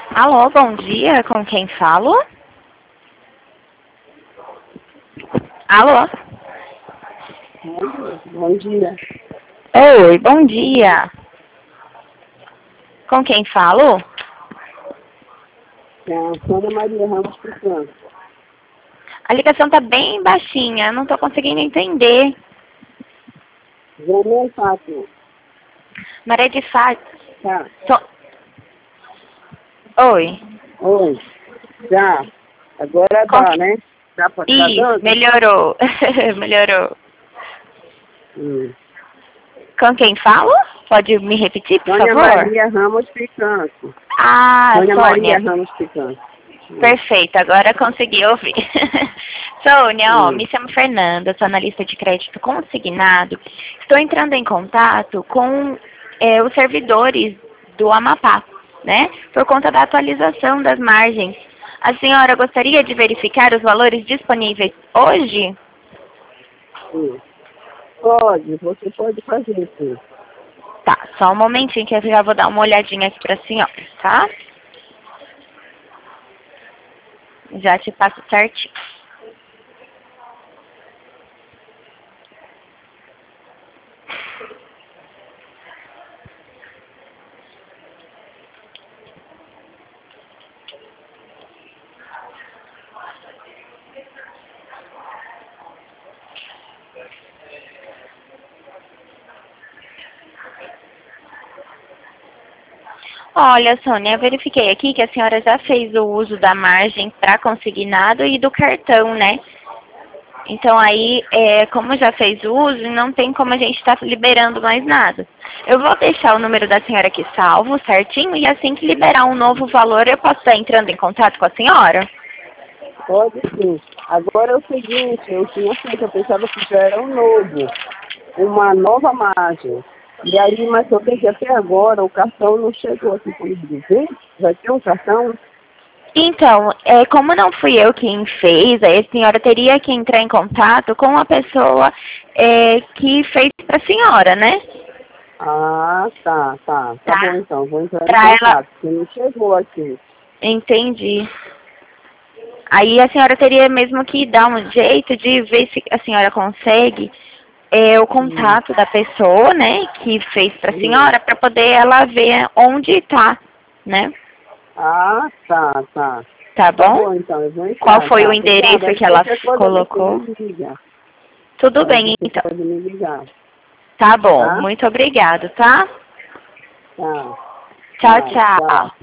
Alô, bom dia, com quem falo? Alô? Bom dia. Oi, bom dia. Com quem falo? É a Sônia Maria Ramos Picante. A ligação tá bem baixinha, não tô conseguindo entender. Jamel Fátima. Maria de Fátima. Tá. Oi. Oi. Já. Agora Com dá, né? Dá pra tá Isso, dando? melhorou. Melhorou. Hum. Com quem falo? Pode me repetir, por Sônia favor? Maria Ramos Picante. Ah, Sônia Maria Sônia. Ramos Picante. Perfeito, agora consegui ouvir. Sônia, Hum. me chamo Fernanda, sou analista de crédito consignado. Estou entrando em contato com os servidores do Amapá, né? Por conta da atualização das margens. A senhora gostaria de verificar os valores disponíveis hoje? Sim. Pode, você pode fazer, sim. Tá, só um momentinho que eu já vou dar uma olhadinha aqui para a senhora, tá? Já te passo certinho. Olha, Sônia, eu verifiquei aqui que a senhora já fez o uso da margem para consignado e do cartão, né? Então aí, como já fez o uso, não tem como a gente estar liberando mais nada. Eu vou deixar o número da senhora aqui salvo, certinho, e assim que liberar um novo valor, eu posso estar entrando em contato com a senhora? Pode sim. Agora é o seguinte, eu tinha feito, eu pensava que já era um novo. Uma nova margem. E aí, mas eu sei que até agora o cartão não chegou aqui por dizer. Vai ter um cartão? Então, como não fui eu quem fez, aí a senhora teria que entrar em contato com a pessoa que fez para a senhora, né? Ah, tá. Tá bom Tá? então, vou entrar em Para ela. contato, porque não chegou aqui. Entendi. Aí a senhora teria mesmo que dar um jeito de ver se a senhora consegue o Hum, contato da pessoa, né, que fez para a hum. senhora, para poder ela ver onde está, né? Ah, tá. Tá Tá bom? bom então, eu vou Qual entrar, foi o tá. endereço Obrigada. Aí que ela qualquer coisa você colocou? me liga. Tudo Aí bem, você então. pode me ligar, Tá bom. tá? Muito obrigado, tá? Tá, Tchau, tchau. tchau.